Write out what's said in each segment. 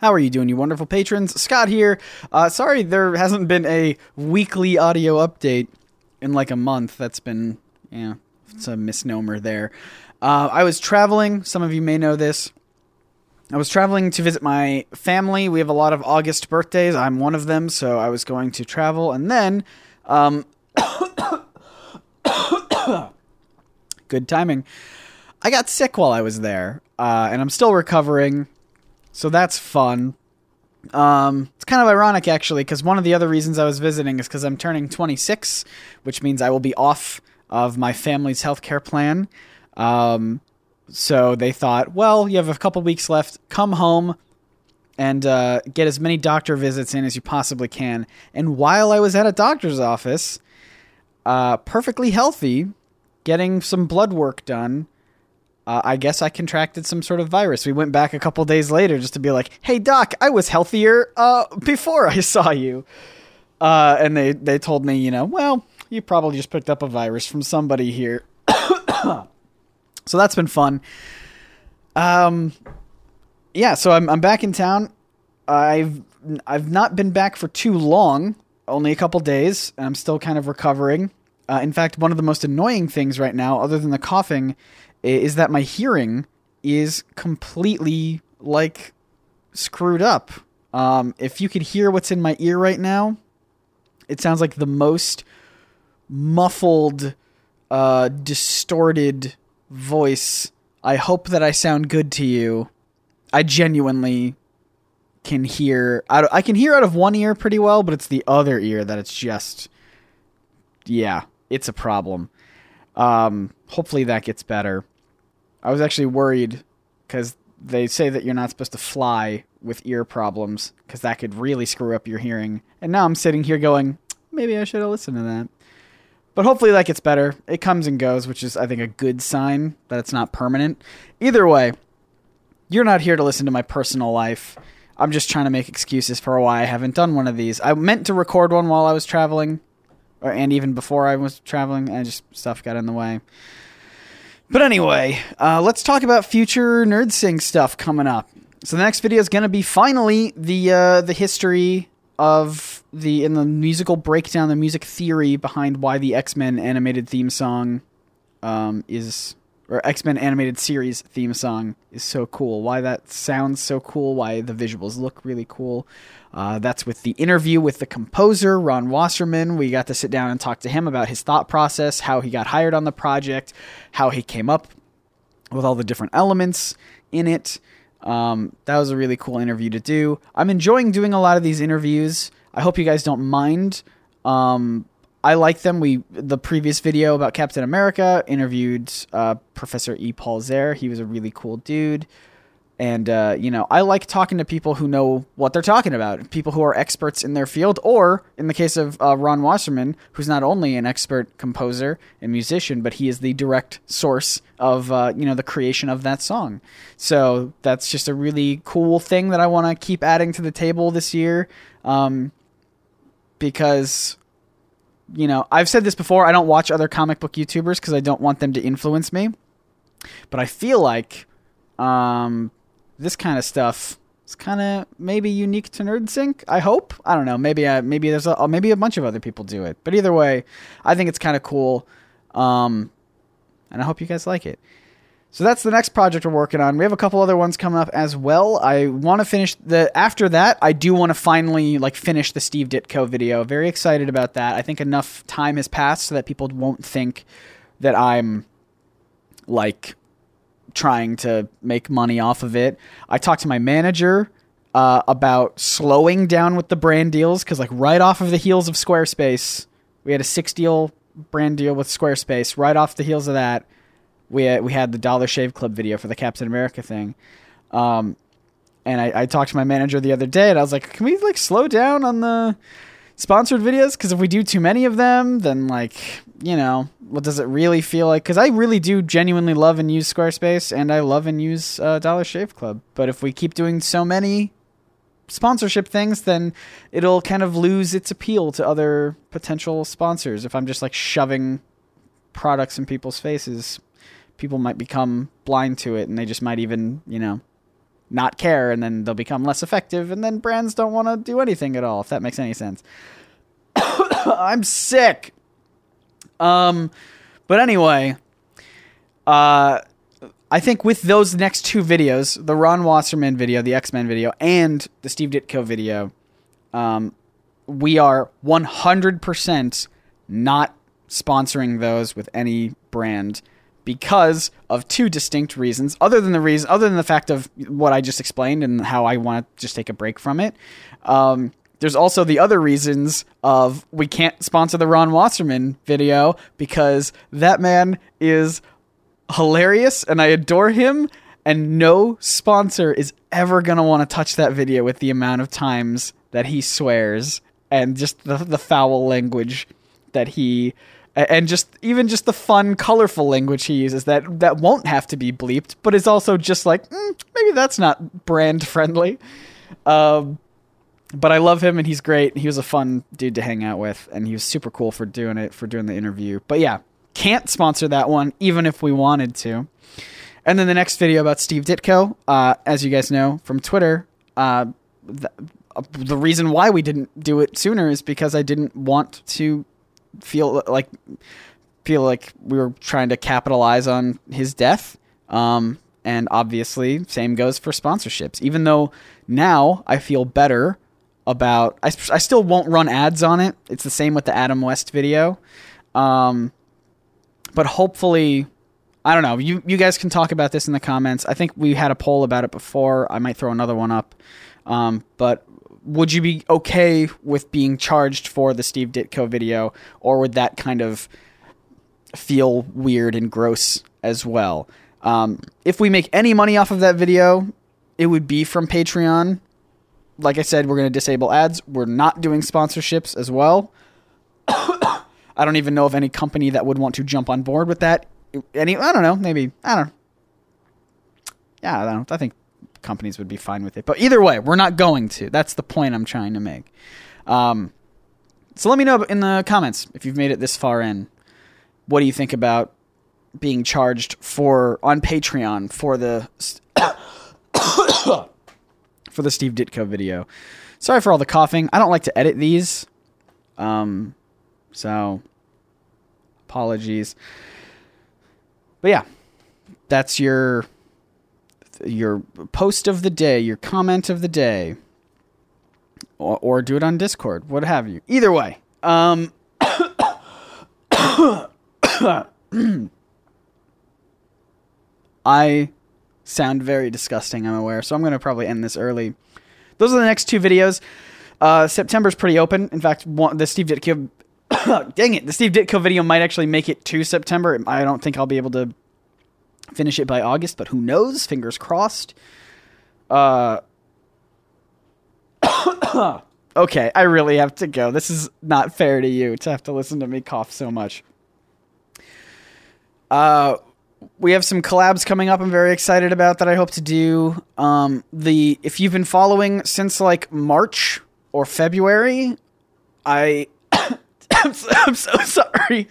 How are you doing, you wonderful patrons? Scott here. Sorry there hasn't been a weekly audio update in like a month. That's been, it's a misnomer there. I was traveling. Some of you may know this. I was traveling to visit my family. We have a lot of August birthdays. I'm one of them, so I was going to travel. And then, good timing. I got sick while I was there, and I'm still recovering. So that's fun. It's kind of ironic, actually, because one of the other reasons I was visiting is because I'm turning 26, which means I will be off of my family's healthcare plan. So they thought, well, you have a couple weeks left. Come home and get as many doctor visits in as you possibly can. And while I was at a doctor's office, perfectly healthy, getting some blood work done, I guess I contracted some sort of virus. We went back a couple days later just to be like, hey, doc, I was healthier before I saw you. And they told me, well, you probably just picked up a virus from somebody here. So that's been fun. Yeah, so I'm back in town. I've not been back for too long, only a couple days, and I'm still kind of recovering. In fact, one of the most annoying things right now, other than the coughing, is that my hearing is completely, screwed up. If you could hear what's in my ear right now, it sounds like the most muffled, distorted voice. I hope that I sound good to you. I genuinely can hear... I can hear out of one ear pretty well, but it's the other ear that it's just... Yeah, it's a problem. Hopefully that gets better. I was actually worried because they say that you're not supposed to fly with ear problems because that could really screw up your hearing. And now I'm sitting here going, maybe I should have listened to that. But hopefully that gets better. It comes and goes, which is, I think, a good sign that it's not permanent. Either way, you're not here to listen to my personal life. I'm just trying to make excuses for why I haven't done one of these. I meant to record one while I was traveling, and even before I was traveling, and just stuff got in the way. But anyway, let's talk about future NerdSync stuff coming up. So the next video is going to be finally the history of in the musical breakdown, the music theory behind why the X-Men animated theme song or X-Men animated series theme song is so cool. Why that sounds so cool. Why the visuals look really cool. That's with the interview with the composer, Ron Wasserman. We got to sit down and talk to him about his thought process, how he got hired on the project, how he came up with all the different elements in it. That was a really cool interview to do. I'm enjoying doing a lot of these interviews. I hope you guys don't mind. I like them. The previous video about Captain America interviewed Professor E. Paul Zare. He was a really cool dude. And, I like talking to people who know what they're talking about, people who are experts in their field, or in the case of Ron Wasserman, who's not only an expert composer and musician, but he is the direct source of, the creation of that song. So that's just a really cool thing that I want to keep adding to the table this year, because... I've said this before, I don't watch other comic book YouTubers because I don't want them to influence me. But I feel like this kind of stuff is kind of maybe unique to NerdSync, I hope. I don't know. Maybe there's maybe a bunch of other people do it. But either way, I think it's kind of cool. And I hope you guys like it. So that's the next project we're working on. We have a couple other ones coming up as well. I want to finish after that, I do want to finally finish the Steve Ditko video. Very excited about that. I think enough time has passed so that people won't think that I'm trying to make money off of it. I talked to my manager about slowing down with the brand deals because right off of the heels of Squarespace, we had a 6-deal brand deal with Squarespace. Right off the heels of that, we had the Dollar Shave Club video for the Captain America thing. And I talked to my manager the other day, and I was like, can we slow down on the sponsored videos? Because if we do too many of them, then what does it really feel like? Because I really do genuinely love and use Squarespace, and I love and use Dollar Shave Club. But if we keep doing so many sponsorship things, then it'll kind of lose its appeal to other potential sponsors. If I'm just shoving products in people's faces, people might become blind to it, and they just might even, not care, and then they'll become less effective, and then brands don't want to do anything at all, if that makes any sense. I'm sick. But anyway, I think with those next two videos, the Ron Wasserman video, the X-Men video, and the Steve Ditko video, we are 100% not sponsoring those with any brand because of two distinct reasons. Other than the fact of what I just explained and how I want to just take a break from it. There's also the other reasons of we can't sponsor the Ron Wasserman video because that man is hilarious and I adore him, and no sponsor is ever going to want to touch that video with the amount of times that he swears and just the foul language that he, and just the fun, colorful language he uses that won't have to be bleeped, but is also just like, maybe that's not brand friendly. But I love him and he's great. He was a fun dude to hang out with, and he was super cool for doing the interview. But yeah, can't sponsor that one even if we wanted to. And then the next video about Steve Ditko, as you guys know from Twitter, the reason why we didn't do it sooner is because I didn't want to feel like we were trying to capitalize on his death. And obviously, same goes for sponsorships. Even though now I feel better about, I still won't run ads on it. It's the same with the Adam West video. But hopefully, I don't know. You guys can talk about this in the comments. I think we had a poll about it before. I might throw another one up. But would you be okay with being charged for the Steve Ditko video, or would that kind of feel weird and gross as well? If we make any money off of that video, it would be from Patreon. Like I said, we're going to disable ads. We're not doing sponsorships as well. I don't even know of any company that would want to jump on board with that. I don't know. Maybe. I don't know. Yeah, I don't know. I think companies would be fine with it. But either way, we're not going to. That's the point I'm trying to make. So let me know in the comments if you've made it this far in. What do you think about being charged on Patreon for the for the Steve Ditko video? Sorry for all the coughing. I don't like to edit these. So apologies. But yeah, that's your post of the day, your comment of the day, or do it on Discord, what have you. Either way, I sound very disgusting, I'm aware, so I'm going to probably end this early. Those are the next two videos. September's pretty open. In fact, the Steve Ditko dang it, the Steve Ditko video might actually make it to September. I don't think I'll be able to finish it by August, but who knows? Fingers crossed. Okay, I really have to go. This is not fair to you to have to listen to me cough so much. We have some collabs coming up I'm very excited about that I hope to do. If you've been following since like March or February, I'm so sorry.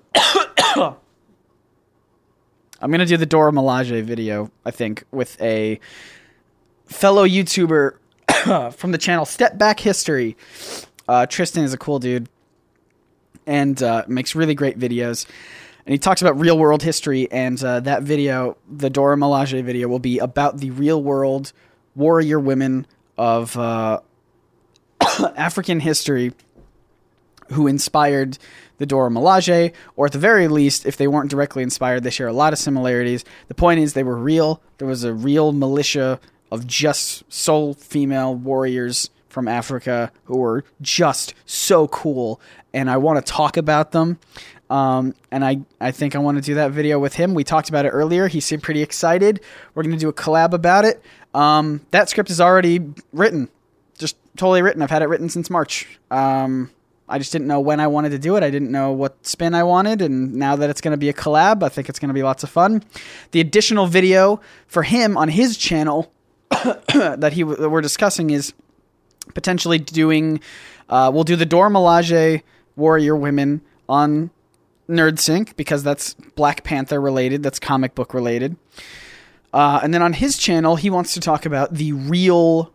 I'm going to do the Dora Milaje video, I think, with a fellow YouTuber from the channel Step Back History. Tristan is a cool dude and makes really great videos. And he talks about real-world history, and that video, the Dora Milaje video, will be about the real-world warrior women of African history who inspired the Dora Milaje, or at the very least, if they weren't directly inspired, they share a lot of similarities. The point is, they were real. There was a real militia of just sole female warriors from Africa who were just so cool, and I want to talk about them. And I think I want to do that video with him. We talked about it earlier. He seemed pretty excited. We're going to do a collab about it. That script is already written. Just totally written. I've had it written since March. I just didn't know when I wanted to do it. I didn't know what spin I wanted, and now that it's going to be a collab, I think it's going to be lots of fun. The additional video for him on his channel that we're discussing is potentially doing, we'll do the Dora Milaje warrior women on NerdSync, because that's Black Panther related, that's comic book related. And then on his channel, he wants to talk about the real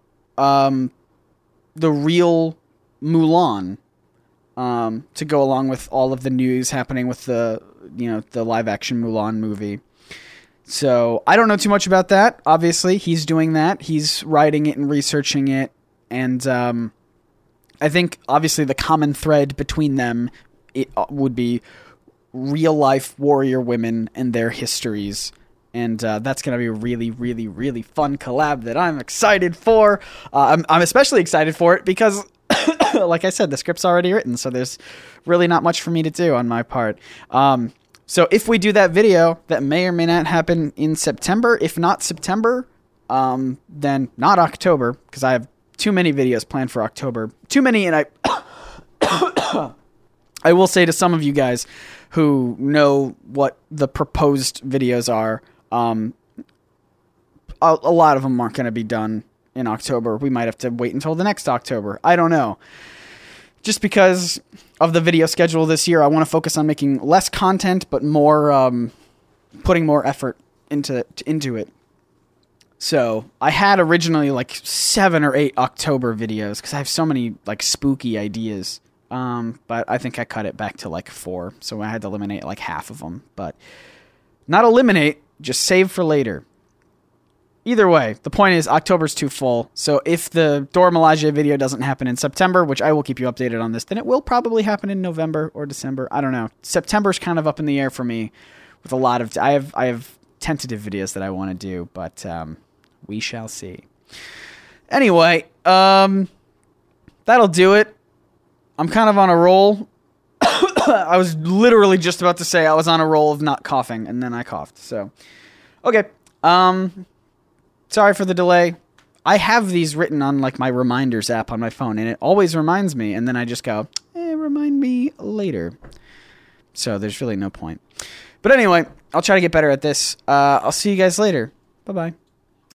Mulan, to go along with all of the news happening with the live action Mulan movie. So I don't know too much about that. Obviously, he's doing that. He's writing it and researching it. And I think obviously the common thread between them would be real life warrior women and their histories. And that's going to be a really, really, really fun collab that I'm excited for. I'm especially excited for it because, like I said, the script's already written, so there's really not much for me to do on my part. So if we do that video, that may or may not happen in September. If not September, then not October, because I have too many videos planned for October. Too many, and I will say to some of you guys who know what the proposed videos are, a lot of them aren't going to be done in October. We might have to wait until the next October. I don't know. Just because of the video schedule this year, I want to focus on making less content, but more, putting more effort into it. So I had originally like 7 or 8 October videos because I have so many like spooky ideas. But I think I cut it back to like 4. So I had to eliminate like half of them, but not eliminate, just save for later. Either way, the point is October's too full. So if the Dora Milaje video doesn't happen in September, which I will keep you updated on this, then it will probably happen in November or December. I don't know. September's kind of up in the air for me with a lot of, I have tentative videos that I want to do, but, we shall see. Anyway, that'll do it. I'm kind of on a roll. I was literally just about to say I was on a roll of not coughing, and then I coughed. So, okay. Sorry for the delay. I have these written on like my reminders app on my phone, and it always reminds me, and then I just go, remind me later. So there's really no point. But anyway, I'll try to get better at this. I'll see you guys later. Bye-bye.